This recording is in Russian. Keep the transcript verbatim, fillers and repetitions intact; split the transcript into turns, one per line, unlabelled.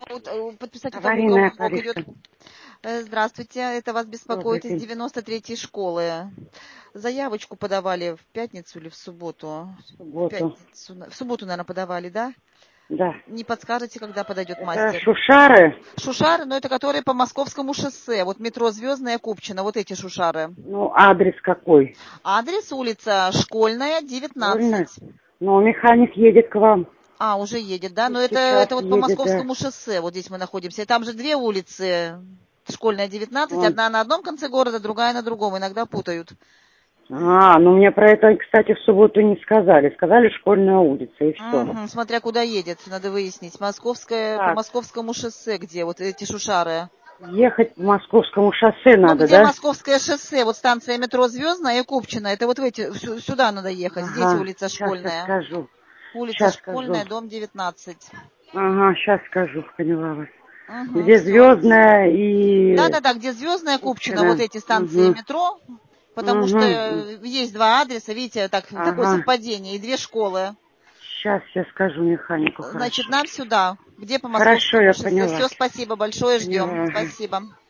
Вот, э, подписать у того, у
Аварийная
кого блок идет.
полиция.
Э, Здравствуйте, это вас
Добрый
беспокоит из
день.
девяносто третьей школы. Заявочку подавали в пятницу или в субботу?
В
В
субботу.
пятницу, на- в субботу, наверное, подавали, да?
Да.
Не подскажете, когда подойдет
Это
мастер?
Шушары.
Шушары, но это которые по Московскому шоссе. Вот метро Звездная, Купчино, вот эти шушары.
Ну, адрес какой?
Адрес улица Школьная,
Вольно?
девятнадцать.
Ну, механик едет к вам.
А, уже едет, да?
И
Но это,
сейчас
это вот по
едет, да.
Московскому шоссе, вот здесь мы находимся. И там же две улицы. Школьная, девятнадцать.
Вот.
Одна на одном конце города, другая на другом. Иногда путают.
А, ну мне про это, кстати, в субботу не сказали. Сказали Школьная улица, и все.
Мгм, смотря куда едет, надо выяснить. Московская, по
Так,
Московскому шоссе, где вот эти шушары.
ехать по Московскому шоссе
Ну,
надо,
где
да?
Московское шоссе, вот станция метро Звездная и Купчино. Это вот в эти, сю- сюда надо ехать. Здесь
Ага,
улица
сейчас я
Школьная.
скажу.
Улица
Сейчас скажу.
Школьная, дом девятнадцать.
Ага, сейчас скажу, поняла вас.
Угу,
Где
все.
Звездная и
Да-да-да, где Звездная, Купчино, вот
Купчино.
эти станции
Угу,
метро. Потому что
угу.
э, есть два адреса, видите, так, такое
Ага.
совпадение, и две школы.
Сейчас я скажу механику,
Значит,
хорошо.
нам сюда, где по
Хорошо,
Московскому
я
шоссе.
поняла.
Все, спасибо большое, ждем.
Поняла, ага.
Спасибо.